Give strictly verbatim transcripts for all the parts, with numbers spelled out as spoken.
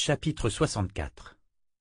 Chapitre soixante-quatre.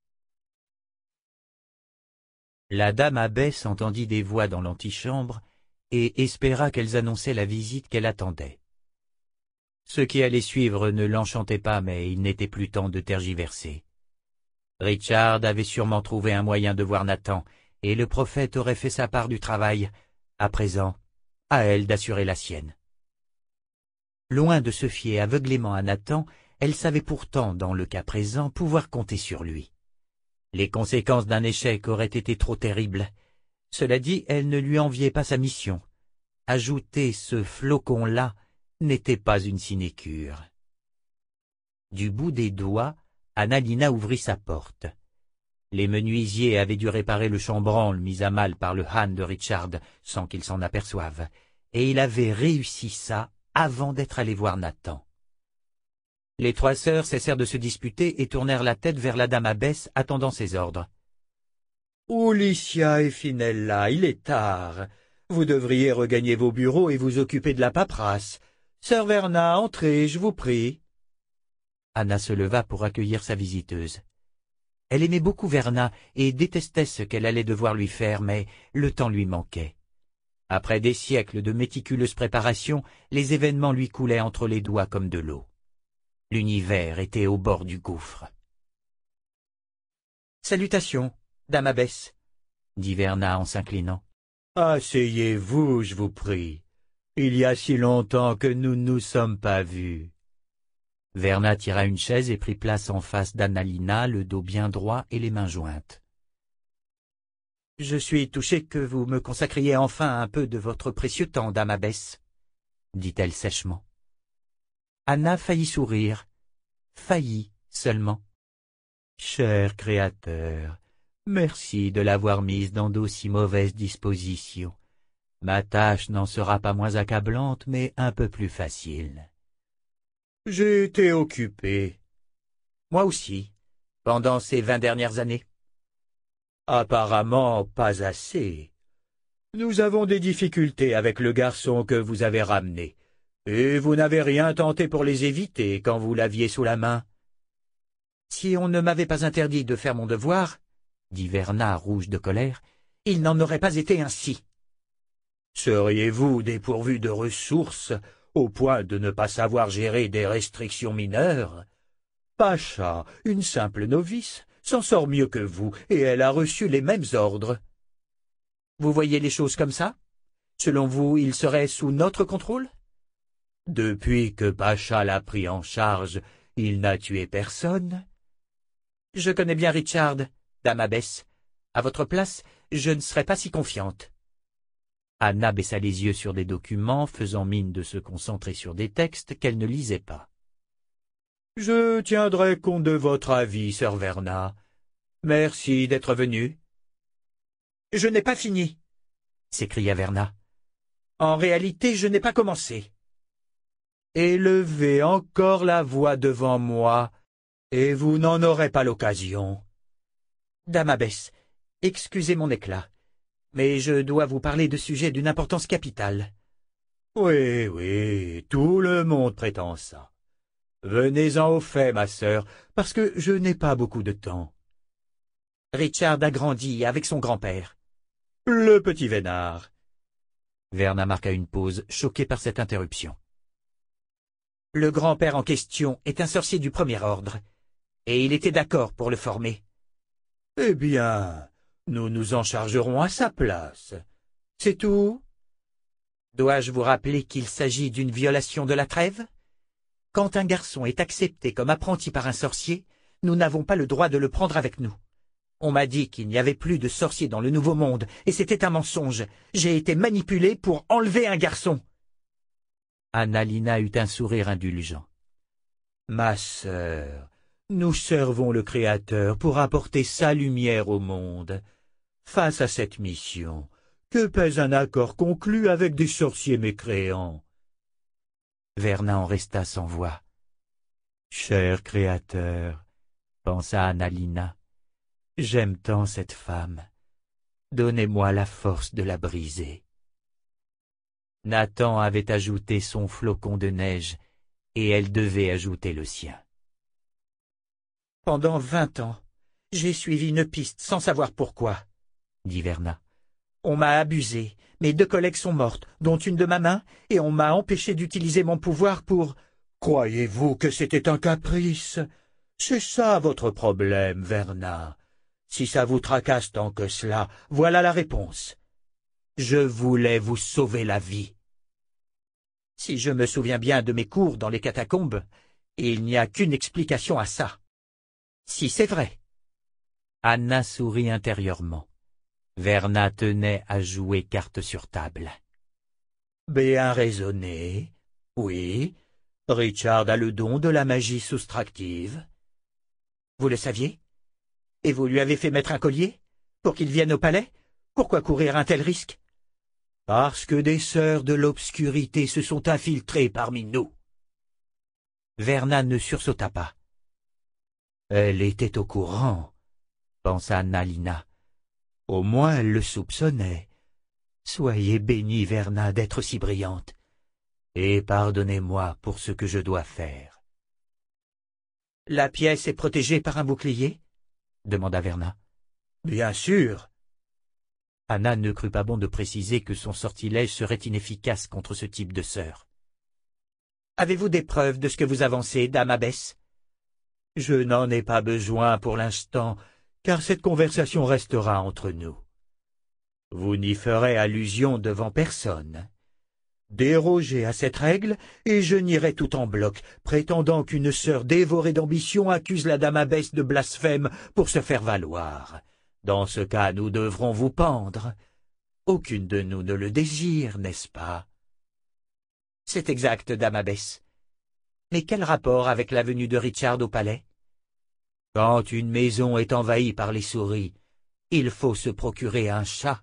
La dame abbesse entendit des voix dans l'antichambre et espéra qu'elles annonçaient la visite qu'elle attendait. Ce qui allait suivre ne l'enchantait pas, mais il n'était plus temps de tergiverser. Richard avait sûrement trouvé un moyen de voir Nathan, et le prophète aurait fait sa part du travail. À présent, à elle d'assurer la sienne. Loin de se fier aveuglément à Nathan, elle savait pourtant, dans le cas présent, pouvoir compter sur lui. Les conséquences d'un échec auraient été trop terribles. Cela dit, elle ne lui enviait pas sa mission. Ajouter ce flocon-là n'était pas une sinécure. Du bout des doigts, Annalina ouvrit sa porte. Les menuisiers avaient dû réparer le chambranle mis à mal par le Han de Richard sans qu'il s'en aperçoive, et il avait réussi ça avant d'être allé voir Nathan. Les trois sœurs cessèrent de se disputer et tournèrent la tête vers la dame abbesse attendant ses ordres. « Ulycia et Finella, il est tard. Vous devriez regagner vos bureaux et vous occuper de la paperasse. Sœur Verna, entrez, je vous prie. » Anna se leva pour accueillir sa visiteuse. Elle aimait beaucoup Verna et détestait ce qu'elle allait devoir lui faire, mais le temps lui manquait. Après des siècles de méticuleuse préparation, les événements lui coulaient entre les doigts comme de l'eau. L'univers était au bord du gouffre. « Salutations, dame abbesse, » dit Verna en s'inclinant. « Asseyez-vous, je vous prie. Il y a si longtemps que nous ne nous sommes pas vus. » Verna tira une chaise et prit place en face d'Annalina, le dos bien droit et les mains jointes. « Je suis touchée que vous me consacriez enfin un peu de votre précieux temps, dame abbesse, » dit-elle sèchement. Anna faillit sourire, faillit seulement. « Cher Créateur, merci de l'avoir mise dans d'aussi mauvaises dispositions. Ma tâche n'en sera pas moins accablante, mais un peu plus facile. » « J'ai été occupé. »« Moi aussi, pendant ces vingt dernières années. »« Apparemment pas assez. Nous avons des difficultés avec le garçon que vous avez ramené, et vous n'avez rien tenté pour les éviter quand vous l'aviez sous la main. »« Si on ne m'avait pas interdit de faire mon devoir, » dit Verna rouge de colère, « il n'en aurait pas été ainsi. »« Seriez-vous dépourvu de ressources au point de ne pas savoir gérer des restrictions mineures? Pacha, une simple novice, s'en sort mieux que vous, et elle a reçu les mêmes ordres. » « Vous voyez les choses comme ça? Selon vous, il serait sous notre contrôle? » « Depuis que Pacha l'a pris en charge, il n'a tué personne. »« Je connais bien Richard, dame abbesse. À votre place, je ne serais pas si confiante. » Anna baissa les yeux sur des documents, faisant mine de se concentrer sur des textes qu'elle ne lisait pas. « Je tiendrai compte de votre avis, sœur Verna. Merci d'être venue. »« Je n'ai pas fini, » s'écria Verna. « En réalité, je n'ai pas commencé. »« Élevez encore la voix devant moi, et vous n'en aurez pas l'occasion. »« Dame abbesse, excusez mon éclat. Mais je dois vous parler de sujets d'une importance capitale. »« Oui, oui, tout le monde prétend ça. Venez-en au fait, ma sœur, parce que je n'ai pas beaucoup de temps. » Richard a grandi avec son grand-père. « Le petit vénard. » Verna marqua une pause, choquée par cette interruption. « Le grand-père en question est un sorcier du premier ordre, et il était d'accord pour le former. »« Eh bien, nous nous en chargerons à sa place. C'est tout. » « Dois-je vous rappeler qu'il s'agit d'une violation de la trêve? Quand un garçon est accepté comme apprenti par un sorcier, nous n'avons pas le droit de le prendre avec nous. On m'a dit qu'il n'y avait plus de sorciers dans le Nouveau Monde, et c'était un mensonge. J'ai été manipulé pour enlever un garçon. » Annalina eut un sourire indulgent. « Ma sœur, nous servons le Créateur pour apporter sa lumière au monde. Face à cette mission, que pèse un accord conclu avec des sorciers mécréants? » Verna en resta sans voix. « Cher Créateur, » pensa Annalina, « j'aime tant cette femme. Donnez-moi la force de la briser. » Nathan avait ajouté son flocon de neige, et elle devait ajouter le sien. Pendant vingt ans, j'ai suivi une piste sans savoir pourquoi, dit Verna. On m'a abusé, mes deux collègues sont mortes, dont une de ma main, et on m'a empêché d'utiliser mon pouvoir pour... Croyez-vous que c'était un caprice? C'est ça votre problème, Verna. Si ça vous tracasse tant que cela, voilà la réponse. Je voulais vous sauver la vie. Si je me souviens bien de mes cours dans les catacombes, il n'y a qu'une explication à ça. Si c'est vrai. Anna sourit intérieurement. Verna tenait à jouer carte sur table. Bien raisonné. Oui, Richard a le don de la magie soustractive. Vous le saviez? Et vous lui avez fait mettre un collier? Pour qu'il vienne au palais? Pourquoi courir un tel risque? Parce que des sœurs de l'obscurité se sont infiltrées parmi nous. Verna ne sursauta pas. Elle était au courant, pensa Nalina. Au moins elle le soupçonnait. Soyez bénie, Verna, d'être si brillante. Et pardonnez-moi pour ce que je dois faire. La pièce est protégée par un bouclier? Demanda Verna. Bien sûr. Anna ne crut pas bon de préciser que son sortilège serait inefficace contre ce type de sœur. Avez-vous des preuves de ce que vous avancez, dame abbesse? Je n'en ai pas besoin pour l'instant, car cette conversation restera entre nous. Vous n'y ferez allusion devant personne. Dérogez à cette règle, et je nierai tout en bloc, prétendant qu'une sœur dévorée d'ambition accuse la dame abbesse de blasphème pour se faire valoir. Dans ce cas, nous devrons vous pendre. Aucune de nous ne le désire, n'est-ce pas? C'est exact, dame abbesse. Mais quel rapport avec la venue de Richard au palais? Quand une maison est envahie par les souris, il faut se procurer un chat.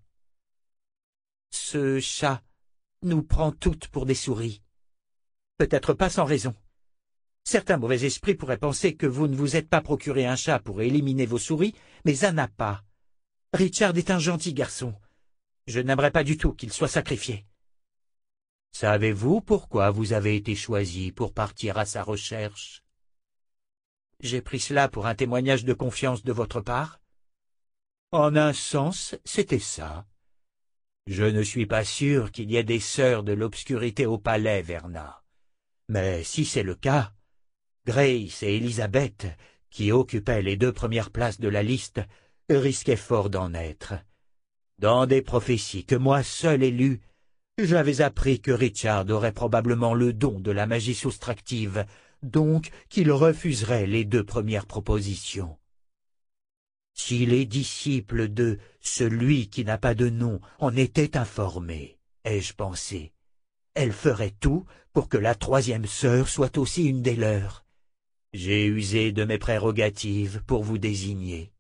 Ce chat nous prend toutes pour des souris. Peut-être pas sans raison. Certains mauvais esprits pourraient penser que vous ne vous êtes pas procuré un chat pour éliminer vos souris, mais un n'a pas. Richard est un gentil garçon. Je n'aimerais pas du tout qu'il soit sacrifié. Savez-vous pourquoi vous avez été choisi pour partir à sa recherche? J'ai pris cela pour un témoignage de confiance de votre part. En un sens, c'était ça. Je ne suis pas sûr qu'il y ait des sœurs de l'obscurité au palais, Verna. Mais si c'est le cas, Grace et Elisabeth, qui occupaient les deux premières places de la liste, risquaient fort d'en être. Dans des prophéties que moi seul ai lues, j'avais appris que Richard aurait probablement le don de la magie soustractive, donc qu'il refuserait les deux premières propositions. Si les disciples de celui qui n'a pas de nom en étaient informés, ai-je pensé, elle ferait tout pour que la troisième sœur soit aussi une des leurs. J'ai usé de mes prérogatives pour vous désigner.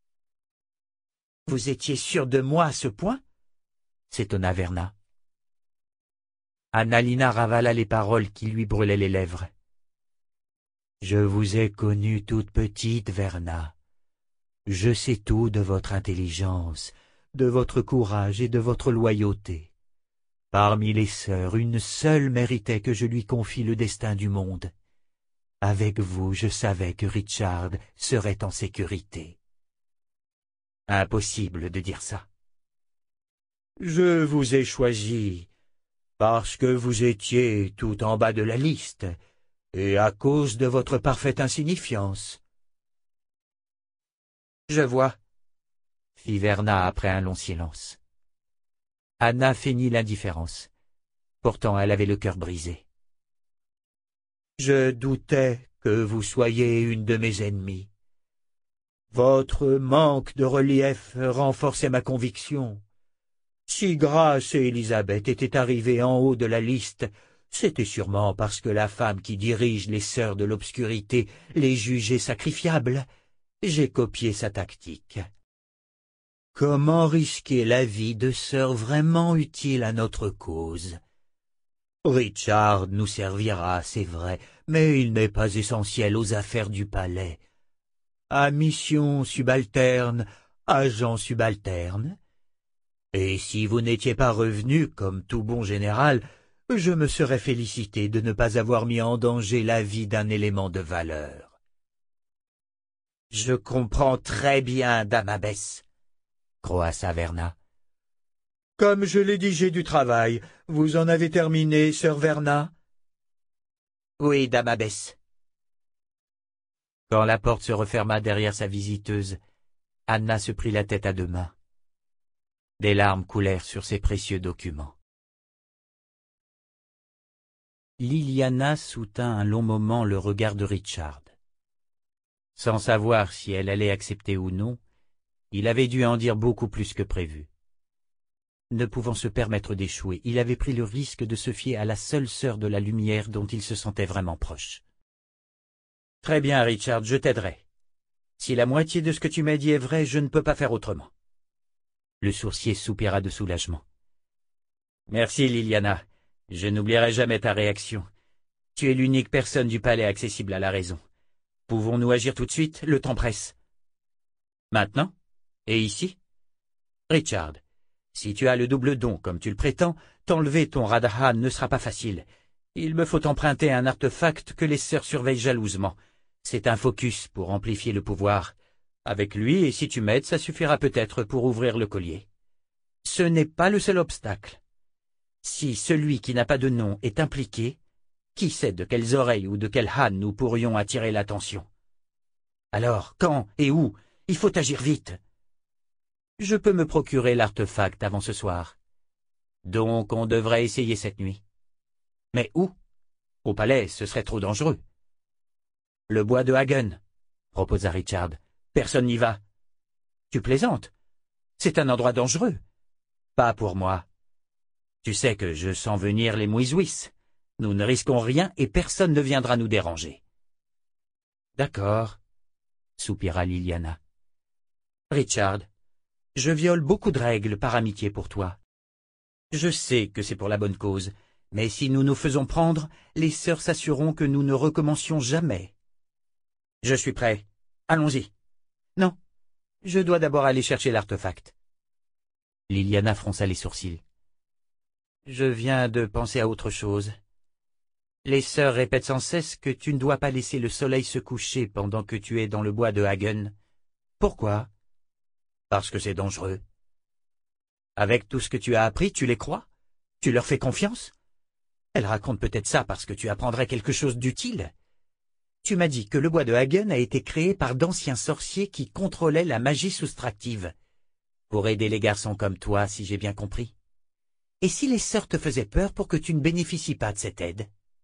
Vous étiez sûr de moi à ce point? S'étonna Verna. Annalina ravala les paroles qui lui brûlaient les lèvres. Je vous ai connue toute petite, Verna. Je sais tout de votre intelligence, de votre courage et de votre loyauté. Parmi les sœurs, une seule méritait que je lui confie le destin du monde. Avec vous, je savais que Richard serait en sécurité. Impossible de dire ça. Je vous ai choisi parce que vous étiez tout en bas de la liste, et à cause de votre parfaite insignifiance. Je vois, fit Verna après un long silence. Anna feignit l'indifférence. Pourtant elle avait le cœur brisé. Je doutais que vous soyez une de mes ennemies. Votre manque de relief renforçait ma conviction. Si Grace et Elisabeth étaient arrivées en haut de la liste, c'était sûrement parce que la femme qui dirige les sœurs de l'obscurité les jugeait sacrifiables. J'ai copié sa tactique. Comment risquer la vie de sœurs vraiment utiles à notre cause? Richard nous servira, c'est vrai, mais il n'est pas essentiel aux affaires du palais. À mission subalterne, agent subalterne. Et si vous n'étiez pas revenu comme tout bon général, je me serais félicité de ne pas avoir mis en danger la vie d'un élément de valeur. Je comprends très bien, dame abbesse, croassa Verna. Comme je l'ai dit, j'ai du travail. Vous en avez terminé, sœur Verna? Oui, dame abbesse. Quand la porte se referma derrière sa visiteuse, Anna se prit la tête à deux mains. Des larmes coulèrent sur ses précieux documents. Liliana soutint un long moment le regard de Richard. Sans savoir si elle allait accepter ou non, il avait dû en dire beaucoup plus que prévu. Ne pouvant se permettre d'échouer, il avait pris le risque de se fier à la seule sœur de la lumière dont il se sentait vraiment proche. « Très bien, Richard, je t'aiderai. Si la moitié de ce que tu m'as dit est vrai, je ne peux pas faire autrement. » Le sourcier soupira de soulagement. « Merci, Liliana. Je n'oublierai jamais ta réaction. Tu es l'unique personne du palais accessible à la raison. Pouvons-nous agir tout de suite? Le temps presse. »« Maintenant? Et ici? » ?»« Richard, si tu as le double don, comme tu le prétends, t'enlever ton Radha ne sera pas facile. Il me faut emprunter un artefact que les sœurs surveillent jalousement. C'est un focus pour amplifier le pouvoir. Avec lui, et si tu m'aides, ça suffira peut-être pour ouvrir le collier. Ce n'est pas le seul obstacle. Si celui qui n'a pas de nom est impliqué, qui sait de quelles oreilles ou de quel han nous pourrions attirer l'attention? Alors, quand et où? Il faut agir vite. Je peux me procurer l'artefact avant ce soir. Donc on devrait essayer cette nuit. Mais où? Au palais, ce serait trop dangereux. Le bois de Hagen, proposa Richard. Personne n'y va. Tu plaisantes? C'est un endroit dangereux. Pas pour moi. Tu sais que je sens venir les mouisouis. Nous ne risquons rien et personne ne viendra nous déranger. D'accord, soupira Liliana. Richard, je viole beaucoup de règles par amitié pour toi. Je sais que c'est pour la bonne cause, mais si nous nous faisons prendre, les sœurs s'assureront que nous ne recommencions jamais. Je suis prêt. Allons-y. Non, je dois d'abord aller chercher l'artefact. Liliana fronça les sourcils. Je viens de penser à autre chose. Les sœurs répètent sans cesse que tu ne dois pas laisser le soleil se coucher pendant que tu es dans le bois de Hagen. Pourquoi? Parce que c'est dangereux. Avec tout ce que tu as appris, tu les crois? Tu leur fais confiance? Elles racontent peut-être ça parce que tu apprendrais quelque chose d'utile. Tu m'as dit que le bois de Hagen a été créé par d'anciens sorciers qui contrôlaient la magie soustractive. Pour aider les garçons comme toi, si j'ai bien compris. Et si les sœurs te faisaient peur pour que tu ne bénéficies pas de cette aide?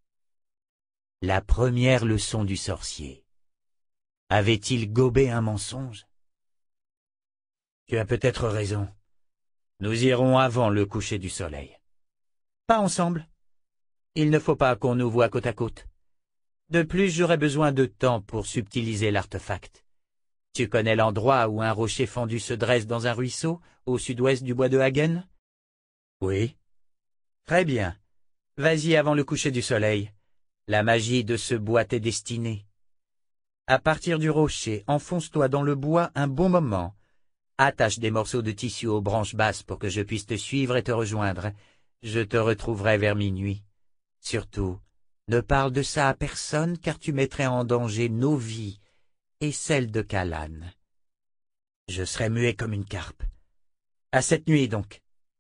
La première leçon du sorcier. Avait-il gobé un mensonge? Tu as peut-être raison. Nous irons avant le coucher du soleil. Pas ensemble. Il ne faut pas qu'on nous voie côte à côte. De plus, j'aurai besoin de temps pour subtiliser l'artefact. Tu connais l'endroit où un rocher fendu se dresse dans un ruisseau, au sud-ouest du bois de Hagen? Oui. Très bien. Vas-y avant le coucher du soleil. La magie de ce bois t'est destinée. À partir du rocher, enfonce-toi dans le bois un bon moment. Attache des morceaux de tissu aux branches basses pour que je puisse te suivre et te rejoindre. Je te retrouverai vers minuit. Surtout, ne parle de ça à personne car tu mettrais en danger nos vies et celles de Callan. Je serai muet comme une carpe. À cette nuit donc.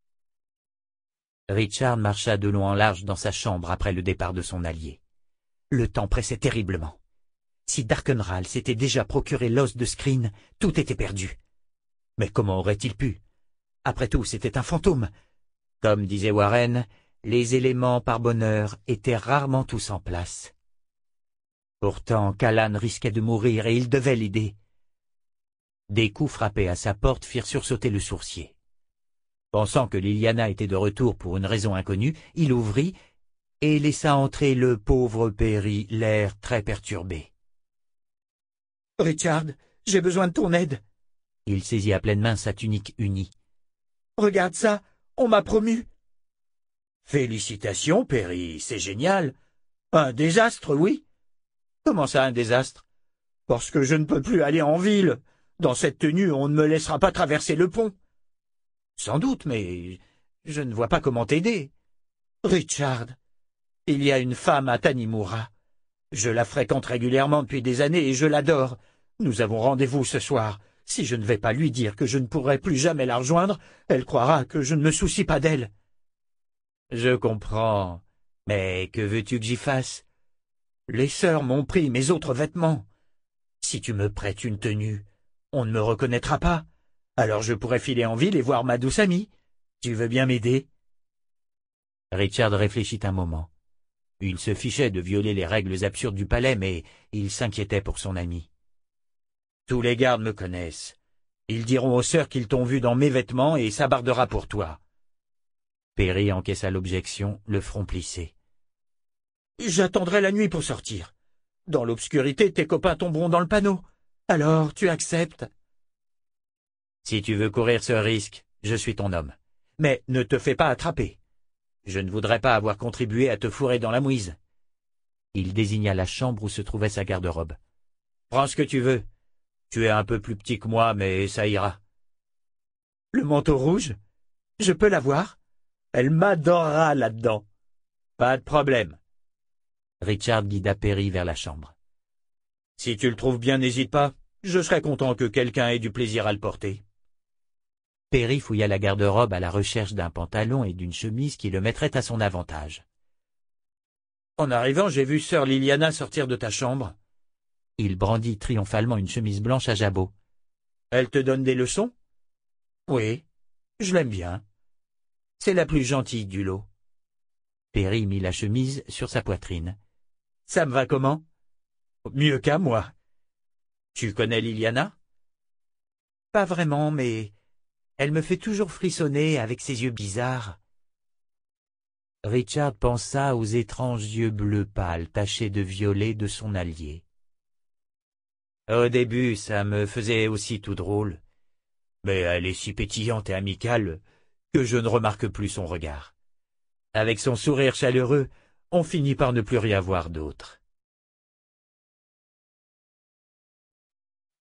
Richard marcha de long en large dans sa chambre après le départ de son allié. Le temps pressait terriblement. Si Darkenral s'était déjà procuré l'os de Screen, tout était perdu. Mais comment aurait-il pu? Après tout, c'était un fantôme. Comme disait Warren, les éléments par bonheur étaient rarement tous en place. Pourtant, Callan risquait de mourir et il devait l'aider. Des coups frappés à sa porte firent sursauter le sourcier. Pensant que Liliana était de retour pour une raison inconnue, il ouvrit et laissa entrer le pauvre Perry, l'air très perturbé. « Richard, j'ai besoin de ton aide. » Il saisit à pleine main sa tunique unie. « Regarde ça, on m'a promu. »« Félicitations, Perry, c'est génial. Un désastre, oui. »« Comment ça, un désastre? »« Parce que je ne peux plus aller en ville. Dans cette tenue, on ne me laissera pas traverser le pont. »« Sans doute, mais je ne vois pas comment t'aider. »« Richard, il y a une femme à Tanimura. Je la fréquente régulièrement depuis des années et je l'adore. Nous avons rendez-vous ce soir. Si je ne vais pas lui dire que je ne pourrai plus jamais la rejoindre, elle croira que je ne me soucie pas d'elle. » « Je comprends. Mais que veux-tu que j'y fasse? Les sœurs m'ont pris mes autres vêtements. Si tu me prêtes une tenue, on ne me reconnaîtra pas. Alors je pourrais filer en ville et voir ma douce amie. Tu veux bien m'aider? » Richard réfléchit un moment. Il se fichait de violer les règles absurdes du palais, mais il s'inquiétait pour son ami. « Tous les gardes me connaissent. Ils diront aux sœurs qu'ils t'ont vu dans mes vêtements et ça bardera pour toi. » Perry encaissa l'objection, le front plissé. « J'attendrai la nuit pour sortir. Dans l'obscurité, tes copains tomberont dans le panneau. Alors, tu acceptes? »« Si tu veux courir ce risque, je suis ton homme. Mais ne te fais pas attraper. Je ne voudrais pas avoir contribué à te fourrer dans la mouise. » Il désigna la chambre où se trouvait sa garde-robe. « Prends ce que tu veux. Tu es un peu plus petit que moi, mais ça ira. »« Le manteau rouge? Je peux l'avoir? Elle m'adorera là-dedans. »« Pas de problème. » Richard guida Perry vers la chambre. « Si tu le trouves bien, n'hésite pas. Je serais content que quelqu'un ait du plaisir à le porter. » Perry fouilla la garde-robe à la recherche d'un pantalon et d'une chemise qui le mettraient à son avantage. « En arrivant, j'ai vu sœur Liliana sortir de ta chambre. » Il brandit triomphalement une chemise blanche à jabot. « Elle te donne des leçons? »« Oui, je l'aime bien. C'est la plus gentille du lot. » Perry mit la chemise sur sa poitrine. « Ça me va comment? »« Mieux qu'à moi. »« Tu connais Liliana? »« Pas vraiment, mais elle me fait toujours frissonner avec ses yeux bizarres. » Richard pensa aux étranges yeux bleus pâles tachés de violet de son allié. « Au début, ça me faisait aussi tout drôle, mais elle est si pétillante et amicale que je ne remarque plus son regard. Avec son sourire chaleureux, on finit par ne plus rien voir d'autre. »